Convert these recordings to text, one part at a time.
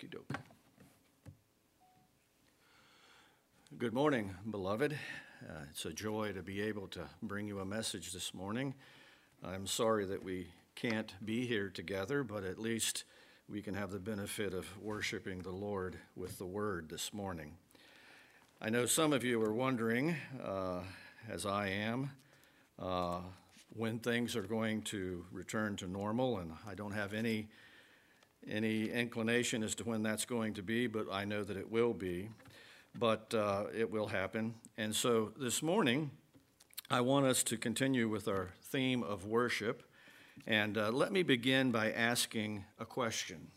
Okie doke. Good morning, beloved. It's a joy to be able to bring you a message this morning. I'm sorry that we can't be here together, but at least we can have the benefit of worshiping the Lord with the Word this morning. I know some of you are wondering, as I am, when things are going to return to normal, and I don't have any inclination as to when that's going to be, but I know that it will be. But it will happen. And so this morning, I want us to continue with our theme of worship. And let me begin by asking a question.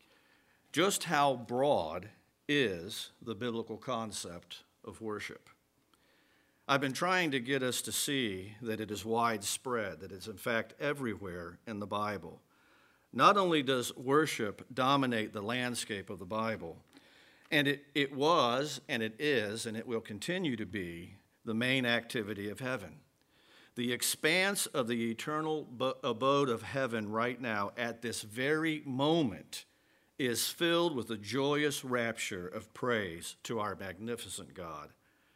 Just how broad is the biblical concept of worship? I've been trying to get us to see that it is widespread, that it's in fact everywhere in the Bible. Not only does worship dominate the landscape of the Bible, and it was, and it is, and it will continue to be the main activity of heaven. The expanse of the eternal abode of heaven right now at this very moment is filled with a joyous rapture of praise to our magnificent God.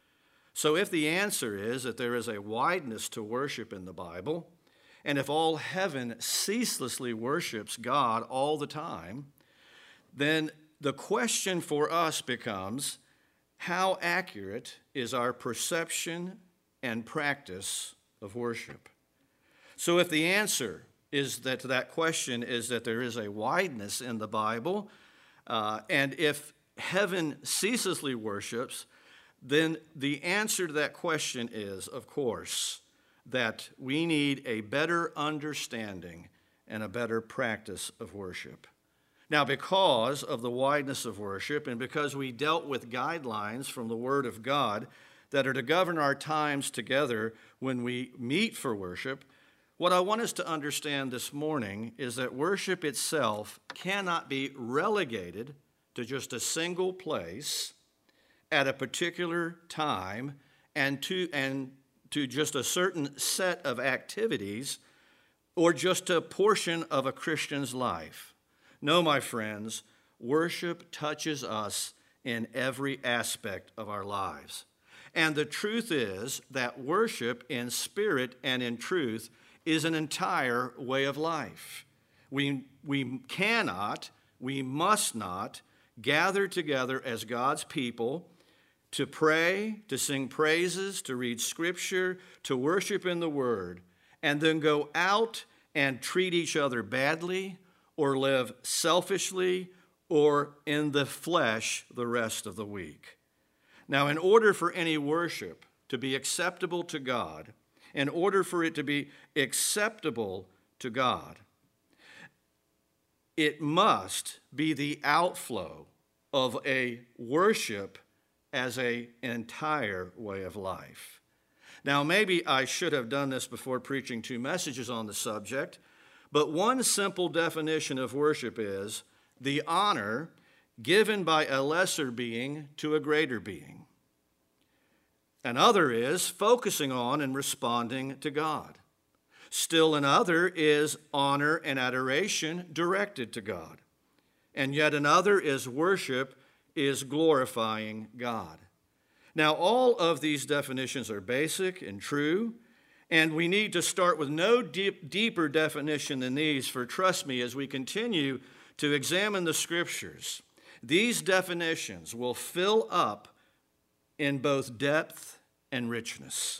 So if the answer is that there is a wideness to worship in the Bible, and if all heaven ceaselessly worships God all the time, then the question for us becomes, how accurate is our perception and practice of worship? So if the answer is that to that question is that there is a wideness in the Bible, and if heaven ceaselessly worships, then the answer to that question is, of course, that we need a better understanding and a better practice of worship. Now, because of the wideness of worship and because we dealt with guidelines from the Word of God that are to govern our times together when we meet for worship, what I want us to understand this morning is that worship itself cannot be relegated to just a single place at a particular time and to just a certain set of activities or just a portion of a Christian's life. No, my friends, worship touches us in every aspect of our lives. And the truth is that worship in spirit and in truth is an entire way of life. We cannot, we must not gather together as God's people to pray, to sing praises, to read Scripture, to worship in the Word, and then go out and treat each other badly, or live selfishly or in the flesh the rest of the week. Now, in order for any worship to be acceptable to God, in order for it to be acceptable to God, it must be the outflow of a worship as an entire way of life. Now, maybe I should have done this before preaching 2 messages on the subject, but one simple definition of worship is the honor given by a lesser being to a greater being. Another is focusing on and responding to God. Still another is honor and adoration directed to God. And yet another is worship is glorifying God. Now, all of these definitions are basic and true, and we need to start with no deeper definition than these, for trust me, as we continue to examine the Scriptures, these definitions will fill up in both depth and richness.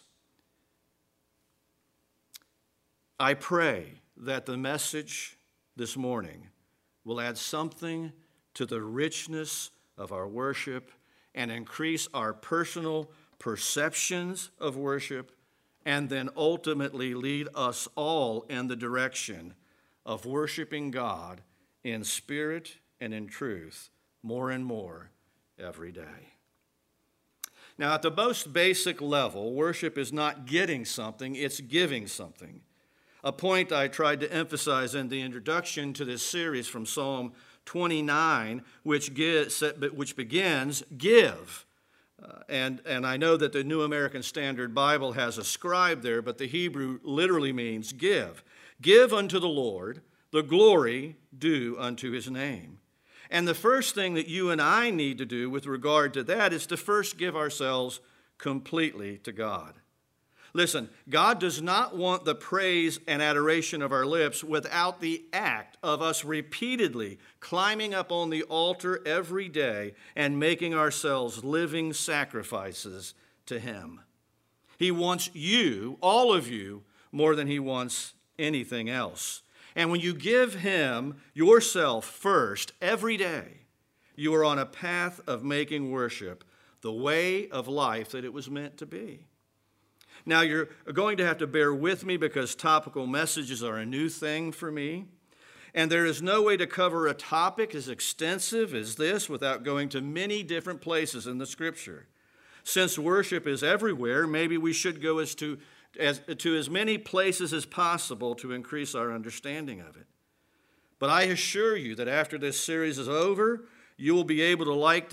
I pray that the message this morning will add something to the richness of our worship and increase our personal perceptions of worship, and then ultimately lead us all in the direction of worshiping God in spirit and in truth more and more every day. Now, at the most basic level, worship is not getting something, it's giving something. A point I tried to emphasize in the introduction to this series from Psalm 29, which begins, give. And I know that the New American Standard Bible has a scribe there, but the Hebrew literally means give. Give unto the Lord the glory due unto his name. And the first thing that you and I need to do with regard to that is to first give ourselves completely to God. Listen, God does not want the praise and adoration of our lips without the act of us repeatedly climbing up on the altar every day and making ourselves living sacrifices to Him. He wants you, all of you, more than He wants anything else. And when you give Him yourself first every day, you are on a path of making worship the way of life that it was meant to be. Now, you're going to have to bear with me because topical messages are a new thing for me. And there is no way to cover a topic as extensive as this without going to many different places in the Scripture. Since worship is everywhere, maybe we should go to as many places as possible to increase our understanding of it. But I assure you that after this series is over, you will be able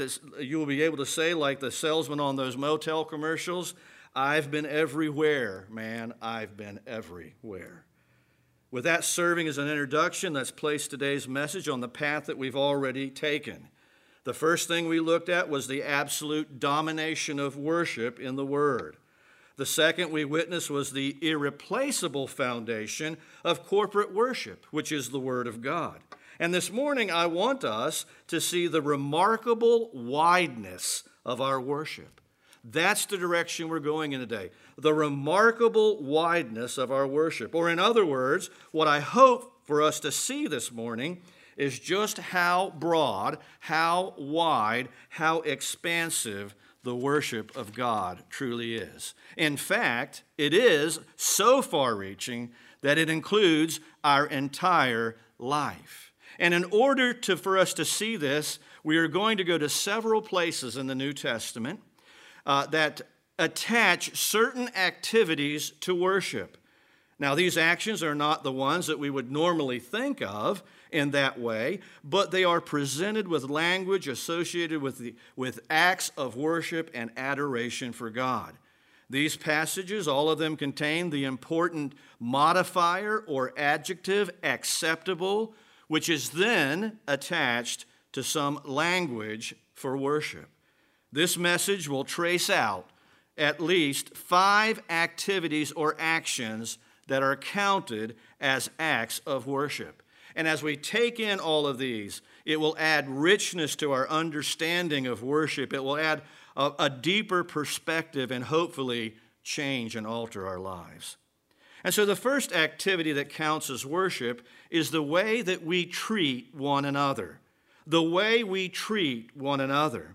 to say, like the salesman on those motel commercials, "I've been everywhere, man. I've been everywhere." With that serving as an introduction, let's place today's message on the path that we've already taken. The first thing we looked at was the absolute domination of worship in the Word. The second we witnessed was the irreplaceable foundation of corporate worship, which is the Word of God. And this morning I want us to see the remarkable wideness of our worship. That's the direction we're going in today. The remarkable wideness of our worship. Or in other words, what I hope for us to see this morning is just how broad, how wide, how expansive the worship of God truly is. In fact, it is so far-reaching that it includes our entire life. And in order for us to see this, we are going to go to several places in the New Testament that attach certain activities to worship. Now, these actions are not the ones that we would normally think of in that way, but they are presented with language associated with acts of worship and adoration for God. These passages, all of them contain the important modifier or adjective acceptable, which is then attached to some language for worship. This message will trace out at least 5 activities or actions that are counted as acts of worship. And as we take in all of these, it will add richness to our understanding of worship. It will add a deeper perspective and hopefully change and alter our lives. And so the first activity that counts as worship is the way that we treat one another. The way we treat one another.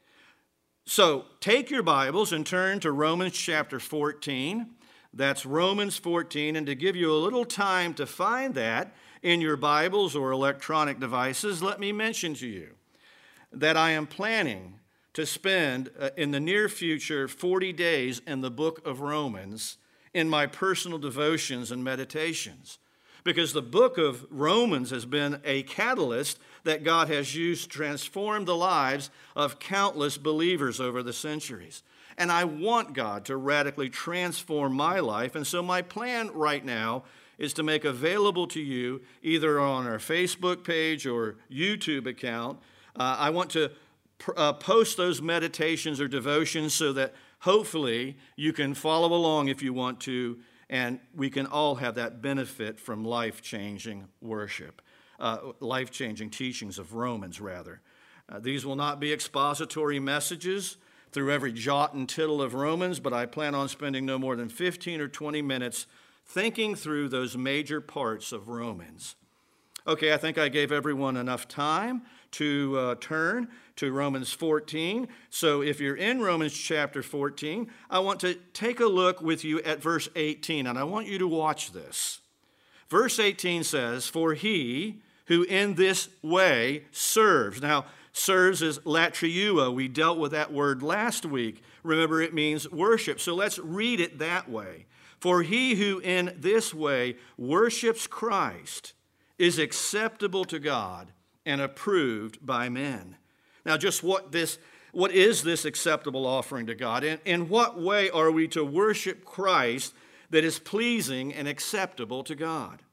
So take your Bibles and turn to Romans chapter 14. That's Romans 14. And to give you a little time to find that in your Bibles or electronic devices, let me mention to you that I am planning to spend in the near future 40 days in the book of Romans in my personal devotions and meditations. Because the book of Romans has been a catalyst that God has used to transform the lives of countless believers over the centuries. And I want God to radically transform my life. And so my plan right now is to make available to you, either on our Facebook page or YouTube account, I want to post those meditations or devotions so that hopefully you can follow along if you want to, and we can all have that benefit from life-changing worship, life-changing teachings of Romans, rather. These will not be expository messages through every jot and tittle of Romans, but I plan on spending no more than 15 or 20 minutes thinking through those major parts of Romans. Okay, I think I gave everyone enough time to turn to Romans 14. So if you're in Romans chapter 14, I want to take a look with you at verse 18, and I want you to watch this. Verse 18 says, "For he who in this way serves." Now, serves is latrieuo. We dealt with that word last week. Remember, it means worship. So let's read it that way. "For he who in this way worships Christ is acceptable to God and approved by men." Now, just what is this acceptable offering to God? In what way are we to worship Christ that is pleasing and acceptable to God?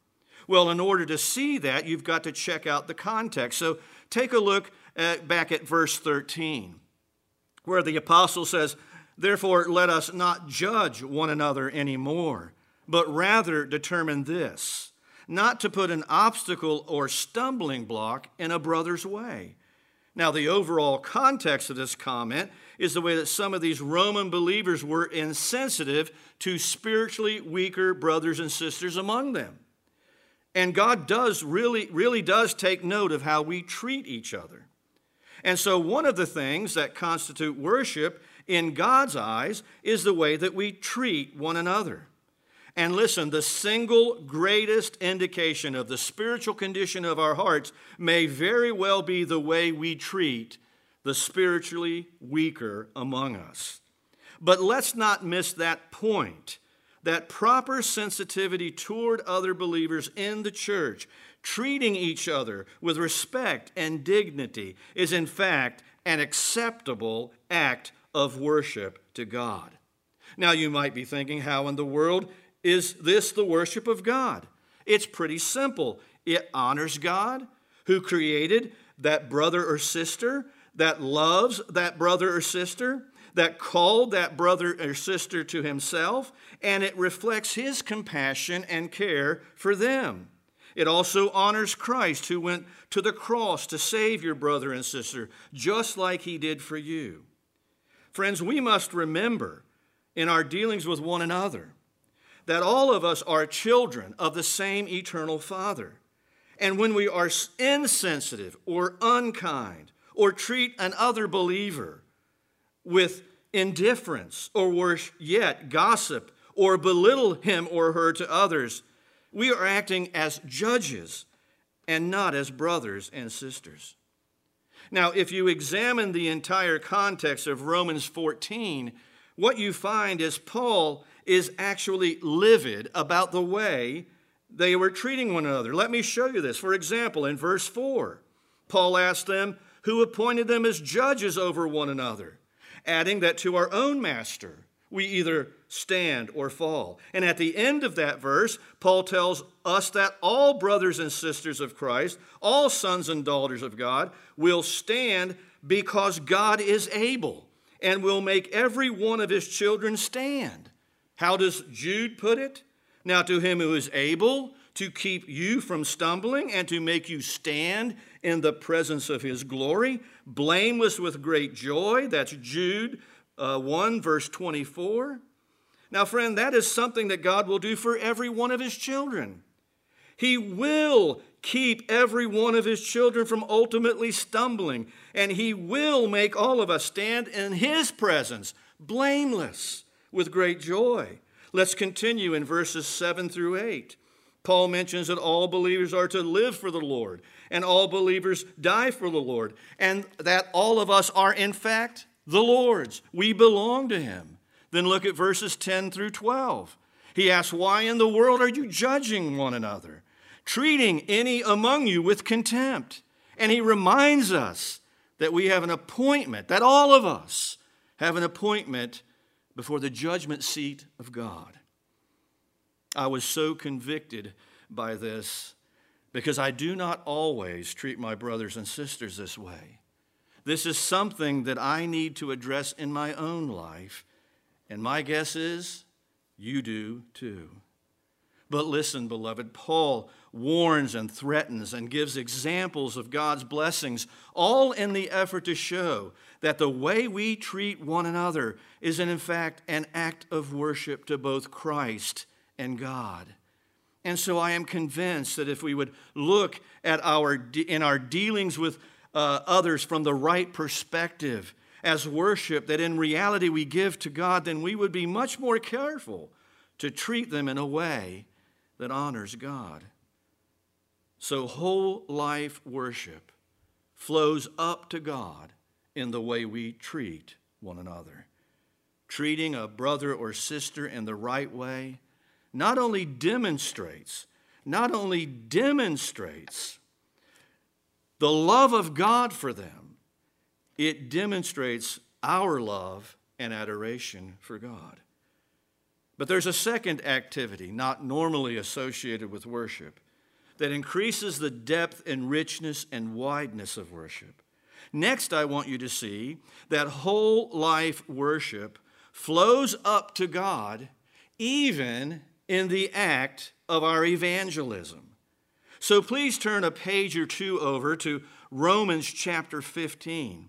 Well, in order to see that, you've got to check out the context. So take a look back at verse 13, where the apostle says, "Therefore, let us not judge one another anymore, but rather determine this, not to put an obstacle or stumbling block in a brother's way." Now, the overall context of this comment is the way that some of these Roman believers were insensitive to spiritually weaker brothers and sisters among them. And God really does take note of how we treat each other. And so one of the things that constitute worship in God's eyes is the way that we treat one another. And listen, the single greatest indication of the spiritual condition of our hearts may very well be the way we treat the spiritually weaker among us. But let's not miss that point, that proper sensitivity toward other believers in the church, treating each other with respect and dignity, is in fact an acceptable act of worship to God. Now, you might be thinking, how in the world is this the worship of God? It's pretty simple. It honors God, who created that brother or sister, that loves that brother or sister, that called that brother or sister to himself, and it reflects his compassion and care for them. It also honors Christ, who went to the cross to save your brother and sister, just like he did for you. Friends, we must remember in our dealings with one another that all of us are children of the same eternal Father. And when we are insensitive or unkind or treat another believer with indifference, or worse yet, gossip, or belittle him or her to others, we are acting as judges and not as brothers and sisters. Now, if you examine the entire context of Romans 14, what you find is Paul is actually livid about the way they were treating one another. Let me show you this. For example, in verse 4, Paul asked them, "Who appointed them as judges over one another?" adding that to our own master we either stand or fall. And at the end of that verse, Paul tells us that all brothers and sisters of Christ, all sons and daughters of God, will stand because God is able and will make every one of his children stand. How does Jude put it? "Now to him who is able to keep you from stumbling and to make you stand in the presence of his glory, blameless with great joy." That's Jude 1, verse 24. Now, friend, that is something that God will do for every one of his children. He will keep every one of his children from ultimately stumbling, and he will make all of us stand in his presence, blameless, with great joy. Let's continue in verses 7 through 8. Paul mentions that all believers are to live for the Lord, and all believers die for the Lord, and that all of us are, in fact, the Lord's. We belong to him. Then look at verses 10 through 12. He asks, "Why in the world are you judging one another, treating any among you with contempt?" And he reminds us that we have an appointment, that all of us have an appointment before the judgment seat of God. I was so convicted by this because I do not always treat my brothers and sisters this way. This is something that I need to address in my own life, and my guess is you do too. But listen, beloved, Paul warns and threatens and gives examples of God's blessings, all in the effort to show that the way we treat one another is in fact an act of worship to both Christ and God. And so I am convinced that if we would look at in our dealings with others from the right perspective as worship that in reality we give to God, then we would be much more careful to treat them in a way that honors God. So whole life worship flows up to God in the way we treat one another. Treating a brother or sister in the right way not only demonstrates the love of God for them, it demonstrates our love and adoration for God. But there's a second activity not normally associated with worship, that increases the depth and richness and wideness of worship. Next, I want you to see that whole life worship flows up to God even in the act of our evangelism. So please turn a page or two over to Romans chapter 15.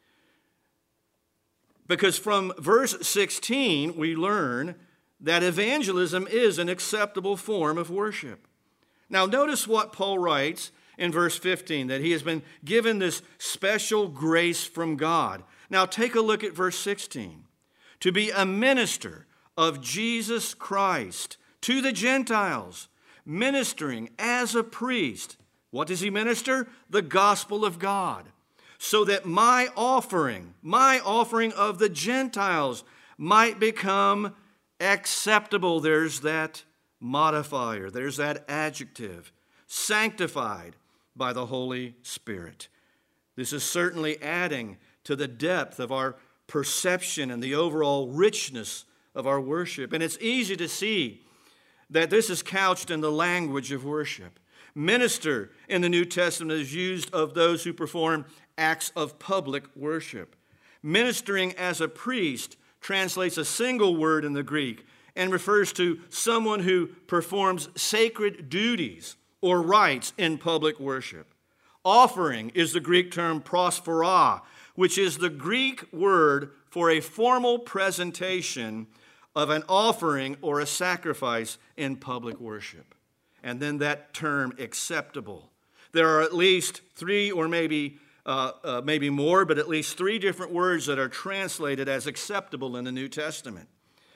Because from verse 16, we learn that evangelism is an acceptable form of worship. Now, notice what Paul writes in verse 15, that he has been given this special grace from God. Now, take a look at verse 16. To be a minister of Jesus Christ to the Gentiles, ministering as a priest. What does he minister? The gospel of God. So that my offering of the Gentiles might become acceptable. There's that modifier, there's that adjective, sanctified by the Holy Spirit. This is certainly adding to the depth of our perception and the overall richness of our worship. And it's easy to see that this is couched in the language of worship. Minister in the New Testament is used of those who perform acts of public worship. Ministering as a priest translates a single word in the Greek and refers to someone who performs sacred duties or rites in public worship. Offering is the Greek term prosphora, which is the Greek word for a formal presentation of an offering or a sacrifice in public worship. And then that term, acceptable. There are at least three, or maybe more, but at least three different words that are translated as acceptable in the New Testament.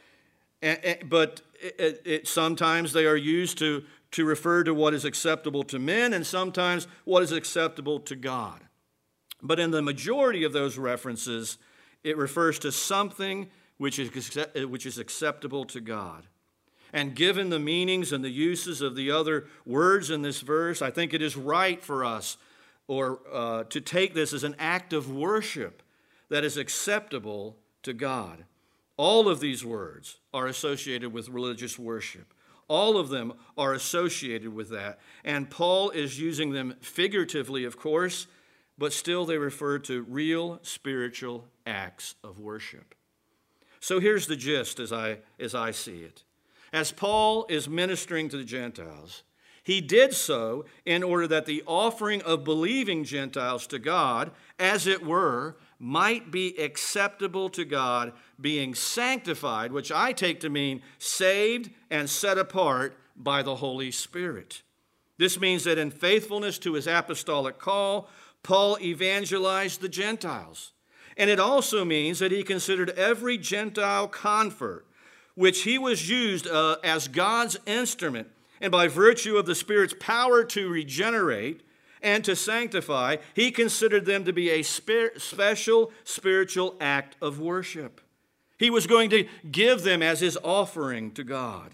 But sometimes they are used to refer to what is acceptable to men, and sometimes what is acceptable to God. But in the majority of those references, it refers to something which is acceptable to God. And given the meanings and the uses of the other words in this verse, I think it is right for us to take this as an act of worship that is acceptable to God. All of these words are associated with religious worship. All of them are associated with that. And Paul is using them figuratively, of course, but still they refer to real spiritual acts of worship. So here's the gist as I see it. As Paul is ministering to the Gentiles, he did so in order that the offering of believing Gentiles to God, as it were, might be acceptable to God, being sanctified, which I take to mean saved and set apart by the Holy Spirit. This means that in faithfulness to his apostolic call, Paul evangelized the Gentiles. And it also means that he considered every Gentile convert, which he was used as God's instrument, and by virtue of the Spirit's power to regenerate and to sanctify, he considered them to be a special spiritual act of worship. He was going to give them as his offering to God.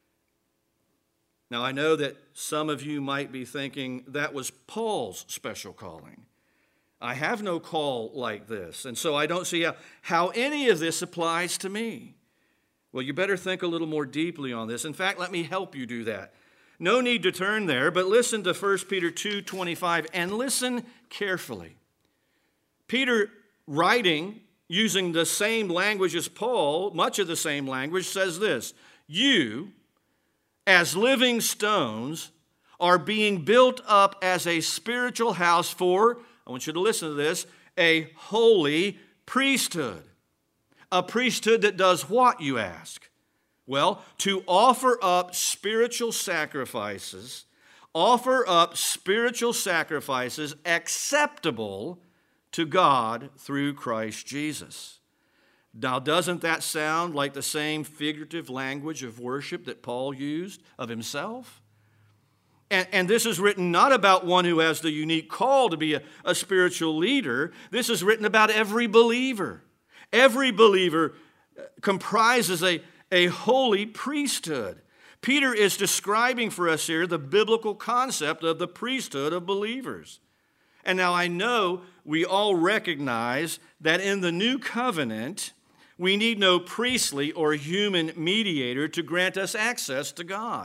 Now, I know that some of you might be thinking that was Paul's special calling. I have no call like this, and so I don't see how any of this applies to me. Well, you better think a little more deeply on this. In fact, let me help you do that. No need to turn there, but listen to 1 Peter 2:25 and listen carefully. Peter, writing using the same language as Paul, much of the same language, says this: you, as living stones, are being built up as a spiritual house for, I want you to listen to this, a holy priesthood. A priesthood that does what, you ask? Well, to offer up spiritual sacrifices acceptable to God through Christ Jesus. Now, doesn't that sound like the same figurative language of worship that Paul used of himself? And this is written not about one who has the unique call to be a spiritual leader. This is written about every believer. Every believer comprises a holy priesthood. Peter is describing for us here the biblical concept of the priesthood of believers. And now I know we all recognize that in the new covenant, we need no priestly or human mediator to grant us access to God.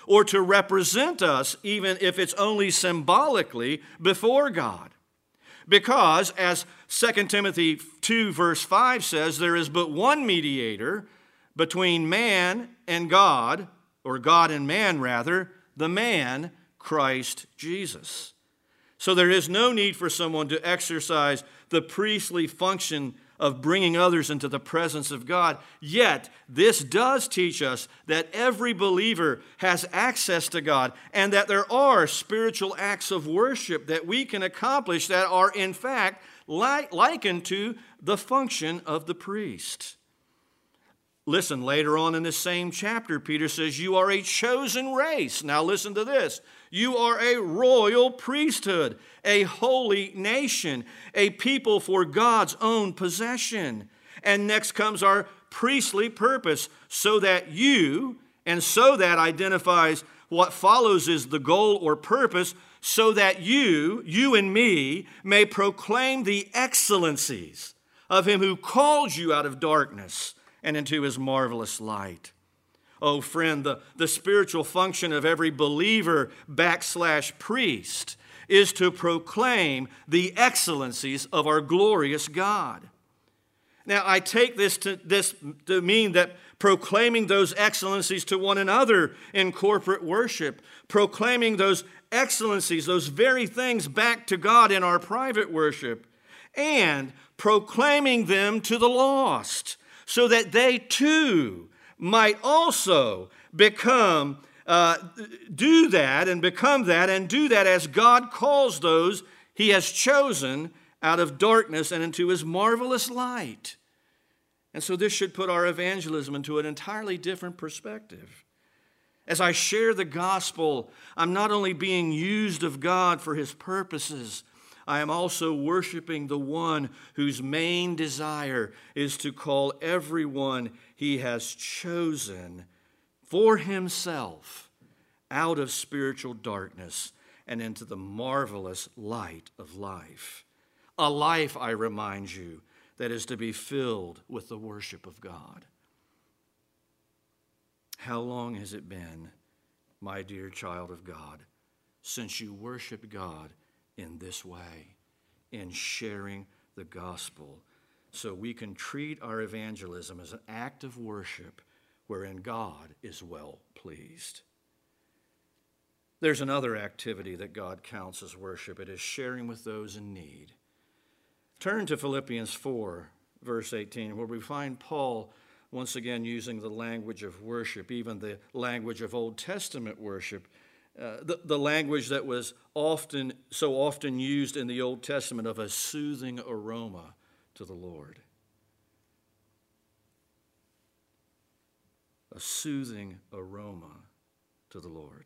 or to represent us, even if it's only symbolically, before God. Because, as 2 Timothy 2 verse 5 says, there is but one mediator between man and God, or God and man rather, the man, Christ Jesus. So there is no need for someone to exercise the priestly function of bringing others into the presence of God. Yet, this does teach us that every believer has access to God and that there are spiritual acts of worship that we can accomplish that are, in fact, likened to the function of the priest. Listen, later on in this same chapter, Peter says, you are a chosen race. Now listen to this. You are a royal priesthood, a holy nation, a people for God's own possession. And next comes our priestly purpose, so that you, and so that identifies what follows is the goal or purpose, so that you and me, may proclaim the excellencies of him who called you out of darkness and into his marvelous light. Oh, friend, the spiritual function of every believer / priest is to proclaim the excellencies of our glorious God. Now, I take this to mean that proclaiming those excellencies to one another in corporate worship, proclaiming those excellencies, those very things back to God in our private worship, and proclaiming them to the lost, so that they too might also become, do that and become that and do that as God calls those he has chosen out of darkness and into his marvelous light. And so this should put our evangelism into an entirely different perspective. As I share the gospel, I'm not only being used of God for his purposes, I am also worshiping the one whose main desire is to call everyone he has chosen for himself out of spiritual darkness and into the marvelous light of life. A life, I remind you, that is to be filled with the worship of God. How long has it been, my dear child of God, since you worshiped God in this way, in sharing the gospel, so we can treat our evangelism as an act of worship wherein God is well pleased? There's another activity that God counts as worship. It is sharing with those in need. Turn to Philippians 4, verse 18, where we find Paul once again using the language of worship, even the language of Old Testament worship, the language that was so often used in the Old Testament of a soothing aroma to the Lord. A soothing aroma to the Lord.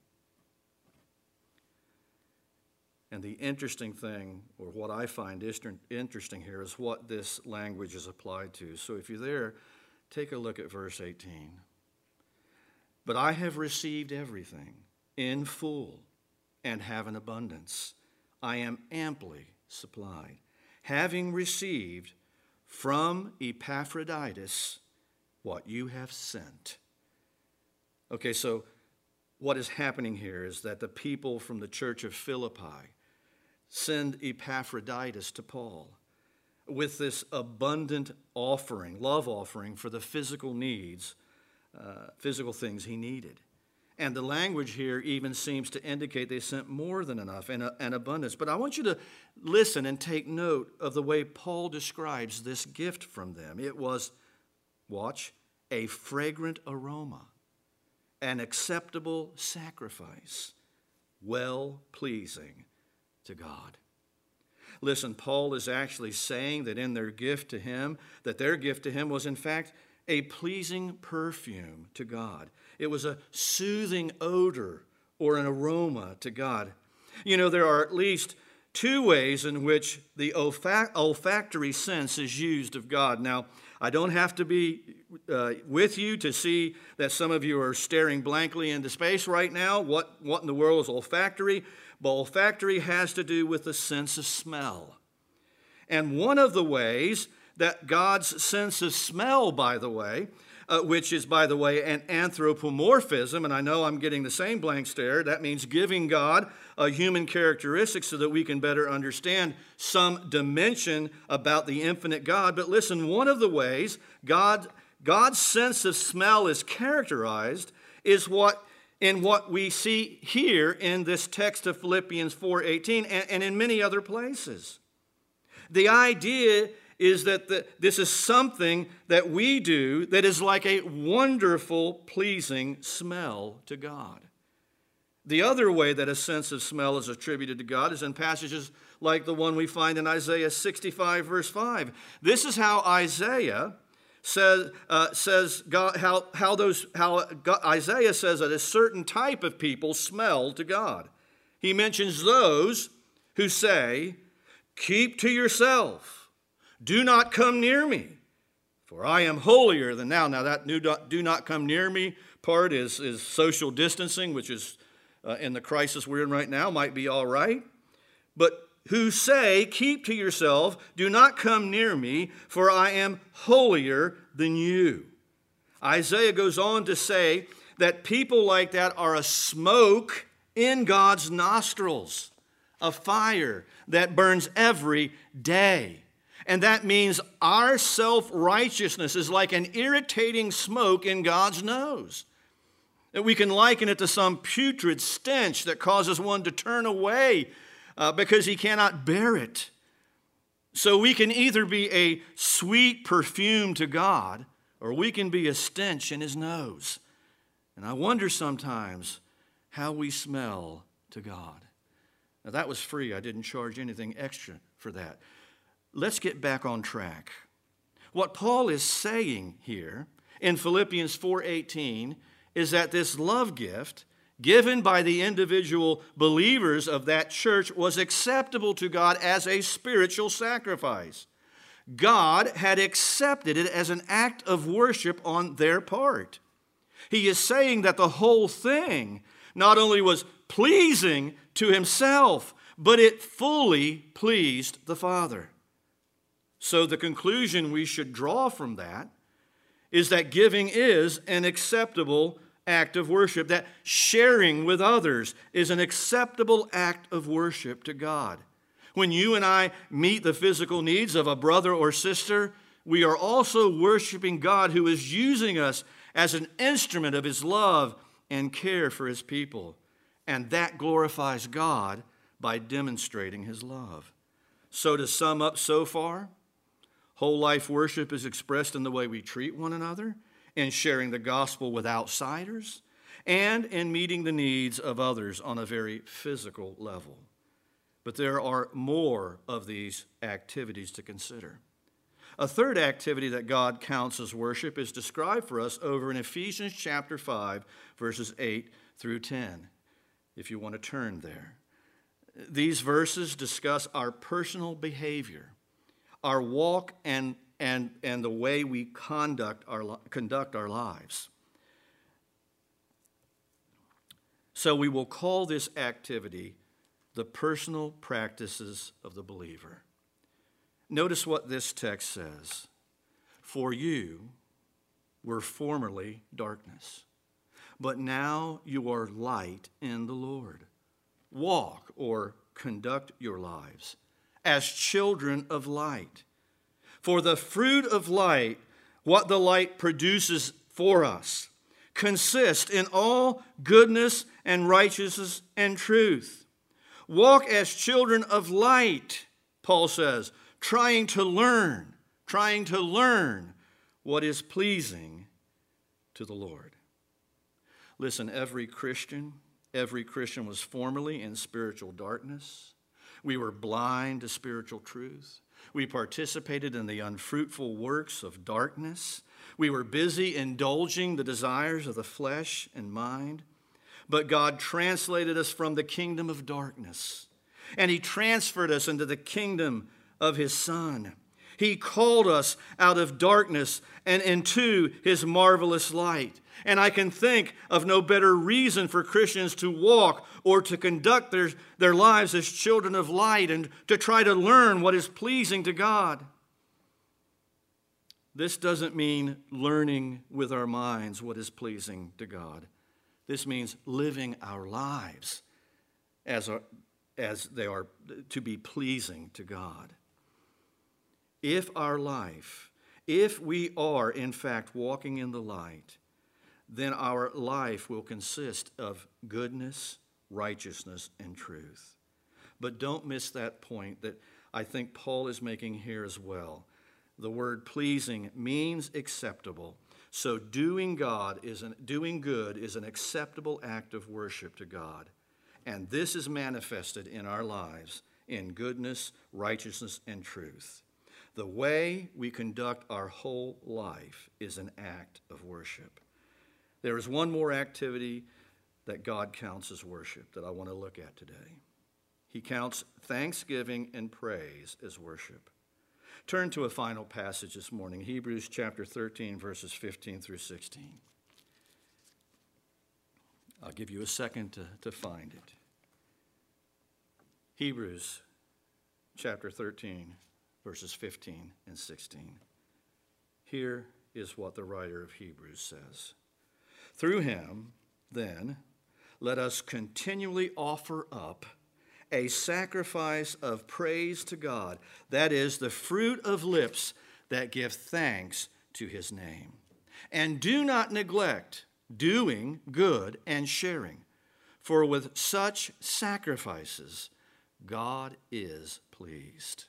And the interesting thing, or what I find interesting here, is what this language is applied to. So if you're there, take a look at verse 18. But I have received everything in full and have an abundance. I am amply supplied, having received from Epaphroditus what you have sent. Okay, so what is happening here is that the people from the church of Philippi send Epaphroditus to Paul with this abundant offering, love offering for the physical needs, physical things he needed. And the language here even seems to indicate they sent more than enough and abundance. But I want you to listen and take note of the way Paul describes this gift from them. It was, watch, a fragrant aroma, an acceptable sacrifice, well-pleasing to God. Listen, Paul is actually saying that in their gift to him, that their gift to him was in fact a pleasing perfume to God. It was a soothing odor or an aroma to God. You know, there are at least two ways in which the olfactory sense is used of God. Now, I don't have to be with you to see that some of you are staring blankly into space right now. What in the world is olfactory? But olfactory has to do with the sense of smell. And one of the ways that God's sense of smell, by the way, which is, by the way, an anthropomorphism, and I know I'm getting the same blank stare. That means giving God a human characteristic so that we can better understand some dimension about the infinite God. But listen, one of the ways God's sense of smell is characterized is what we see here in this text of Philippians 4:18 and in many other places. The idea is that this is something that we do that is like a wonderful, pleasing smell to God. The other way that a sense of smell is attributed to God is in passages like the one we find in Isaiah 65, verse 5. This is how Isaiah says Isaiah says that a certain type of people smell to God. He mentions those who say, "Keep to yourself, do not come near me, for I am holier than thou." Now that do not come near me part is social distancing, which is in the crisis we're in right now, might be all right. But who say, "Keep to yourself, do not come near me, for I am holier than you." Isaiah goes on to say that people like that are a smoke in God's nostrils, a fire that burns every day. And that means our self-righteousness is like an irritating smoke in God's nose. We can liken it to some putrid stench that causes one to turn away because he cannot bear it. So we can either be a sweet perfume to God, or we can be a stench in his nose. And I wonder sometimes how we smell to God. Now that was free. I didn't charge anything extra for that. Let's get back on track. What Paul is saying here in Philippians 4:18 is that this love gift given by the individual believers of that church was acceptable to God as a spiritual sacrifice. God had accepted it as an act of worship on their part. He is saying that the whole thing not only was pleasing to himself, but it fully pleased the Father. So the conclusion we should draw from that is that giving is an acceptable act of worship, that sharing with others is an acceptable act of worship to God. When you and I meet the physical needs of a brother or sister, we are also worshiping God who is using us as an instrument of his love and care for his people. And that glorifies God by demonstrating his love. So to sum up so far, whole life worship is expressed in the way we treat one another, in sharing the gospel with outsiders, and in meeting the needs of others on a very physical level. But there are more of these activities to consider. A third activity that God counts as worship is described for us over in Ephesians chapter 5, verses 8 through 10, if you want to turn there. These verses discuss our personal behavior, our walk, and the way we conduct our lives. So we will call this activity the personal practices of the believer. Notice what this text says. For you were formerly darkness, but now you are light in the Lord. Walk or conduct your lives as children of light. For the fruit of light, what the light produces for us, consists in all goodness and righteousness and truth. Walk as children of light, Paul says, trying to learn what is pleasing to the Lord. Listen, every Christian was formerly in spiritual darkness. We were blind to spiritual truth. We participated in the unfruitful works of darkness. We were busy indulging the desires of the flesh and mind. But God translated us from the kingdom of darkness, and he transferred us into the kingdom of his Son. He called us out of darkness and into his marvelous light. And I can think of no better reason for Christians to walk or to conduct their lives as children of light and to try to learn what is pleasing to God. This doesn't mean learning with our minds what is pleasing to God. This means living our lives as they are to be pleasing to God. If we are in fact walking in the light, then our life will consist of goodness, righteousness, and truth. But don't miss that point that I think Paul is making here as well. The word pleasing means acceptable. So doing good is an acceptable act of worship to God. And this is manifested in our lives in goodness, righteousness, and truth. The way we conduct our whole life is an act of worship. There is one more activity that God counts as worship that I want to look at today. He counts thanksgiving and praise as worship. Turn to a final passage this morning, Hebrews chapter 13, verses 15 through 16. I'll give you a second to find it. Hebrews chapter 13, verses 15 and 16. Here is what the writer of Hebrews says. Through him, then, let us continually offer up a sacrifice of praise to God, that is, the fruit of lips that give thanks to his name. And do not neglect doing good and sharing, for with such sacrifices God is pleased.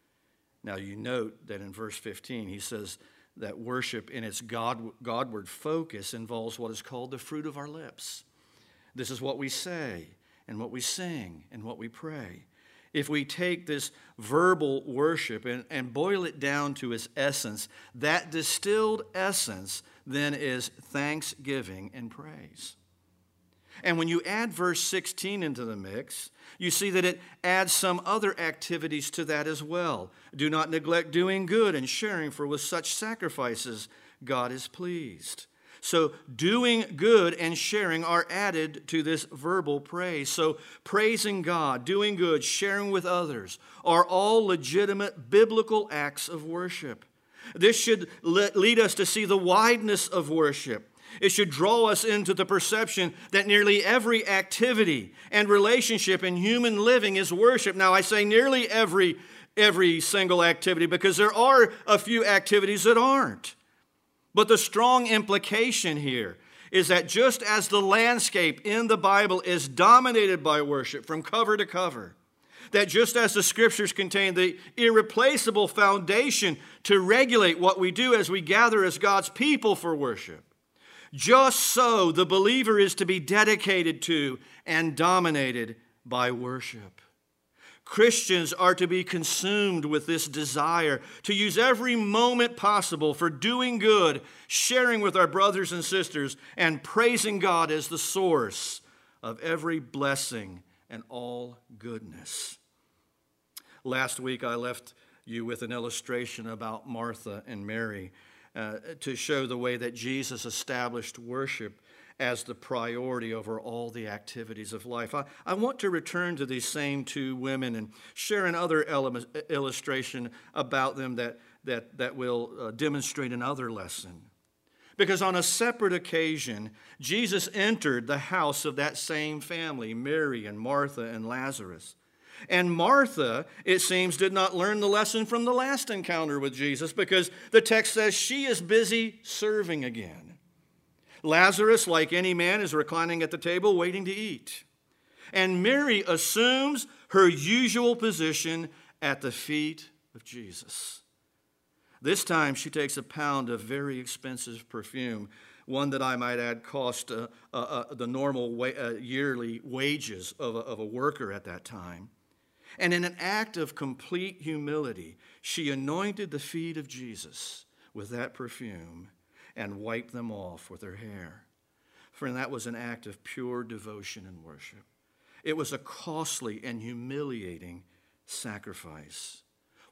Now you note that in verse 15 he says that worship in its Godward focus involves what is called the fruit of our lips. This is what we say and what we sing and what we pray. If we take this verbal worship and boil it down to its essence, that distilled essence then is thanksgiving and praise. And when you add verse 16 into the mix, you see that it adds some other activities to that as well. Do not neglect doing good and sharing, for with such sacrifices God is pleased. So doing good and sharing are added to this verbal praise. So praising God, doing good, sharing with others are all legitimate biblical acts of worship. This should lead us to see the wideness of worship. It should draw us into the perception that nearly every activity and relationship in human living is worship. Now, I say nearly every single activity because there are a few activities that aren't. But the strong implication here is that just as the landscape in the Bible is dominated by worship from cover to cover, that just as the Scriptures contain the irreplaceable foundation to regulate what we do as we gather as God's people for worship, just so the believer is to be dedicated to and dominated by worship. Christians are to be consumed with this desire to use every moment possible for doing good, sharing with our brothers and sisters, and praising God as the source of every blessing and all goodness. Last week I left you with an illustration about Martha and Mary to show the way that Jesus established worship as the priority over all the activities of life. I want to return to these same two women and share another illustration about them that will demonstrate another lesson. Because on a separate occasion, Jesus entered the house of that same family, Mary and Martha and Lazarus. And Martha, it seems, did not learn the lesson from the last encounter with Jesus because the text says she is busy serving again. Lazarus, like any man, is reclining at the table waiting to eat. And Mary assumes her usual position at the feet of Jesus. This time she takes a pound of very expensive perfume, one that I might add cost the normal yearly wages of a worker at that time. And in an act of complete humility, she anointed the feet of Jesus with that perfume and wiped them off with her hair. Friend, that was an act of pure devotion and worship. It was a costly and humiliating sacrifice.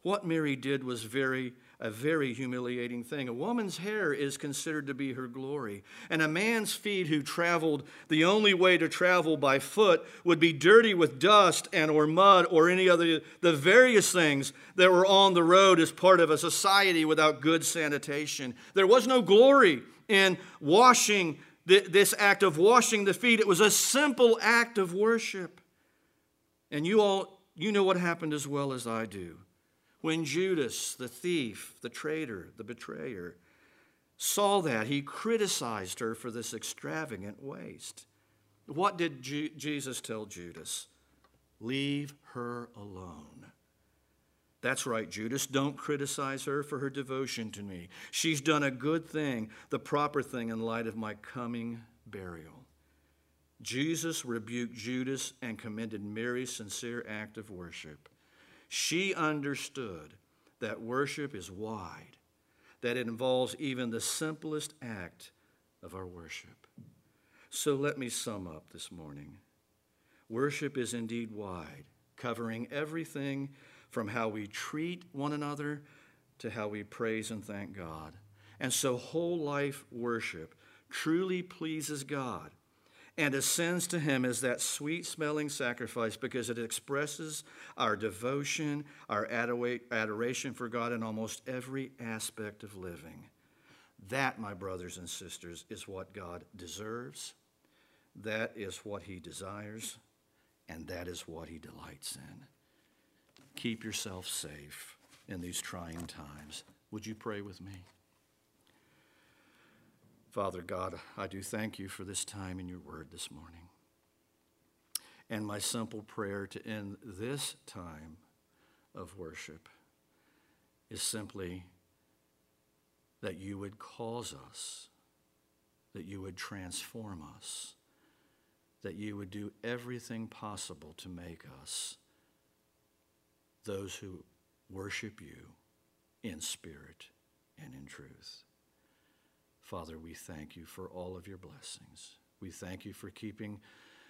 What Mary did was a very humiliating thing. A woman's hair is considered to be her glory, and a man's feet who traveled the only way to travel by foot would be dirty with dust and or mud or any other, the various things that were on the road as part of a society without good sanitation. There was no glory in washing this act of washing the feet. It was a simple act of worship. And you know what happened as well as I do. When Judas, the thief, the traitor, the betrayer, saw that, he criticized her for this extravagant waste. What did Jesus tell Judas? Leave her alone. That's right, Judas. Don't criticize her for her devotion to me. She's done a good thing, the proper thing in light of my coming burial. Jesus rebuked Judas and commended Mary's sincere act of worship. She understood that worship is wide, that it involves even the simplest act of our worship. So let me sum up this morning. Worship is indeed wide, covering everything from how we treat one another to how we praise and thank God. And so whole life worship truly pleases God and ascends to him as that sweet-smelling sacrifice because it expresses our devotion, our adoration for God in almost every aspect of living. That, my brothers and sisters, is what God deserves. That is what he desires, and that is what he delights in. Keep yourself safe in these trying times. Would you pray with me? Father God, I do thank you for this time in your word this morning. And my simple prayer to end this time of worship is simply that you would cause us, that you would transform us, that you would do everything possible to make us those who worship you in spirit and in truth. Father, we thank you for all of your blessings. We thank you for keeping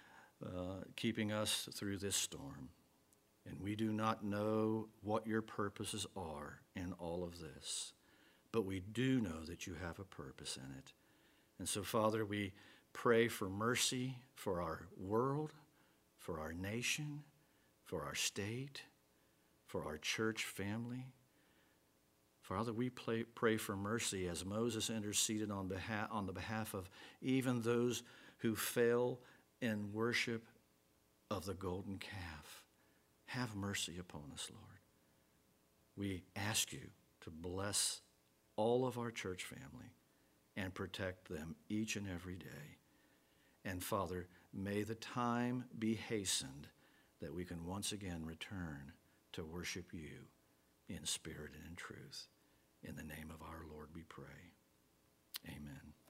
us through this storm. And we do not know what your purposes are in all of this, but we do know that you have a purpose in it. And so, Father, we pray for mercy for our world, for our nation, for our state, for our church family. Father, we pray for mercy as Moses interceded on the behalf of even those who fail in worship of the golden calf. Have mercy upon us, Lord. We ask you to bless all of our church family and protect them each and every day. And Father, may the time be hastened that we can once again return to worship you in spirit and in truth. In the name of our Lord we pray. Amen.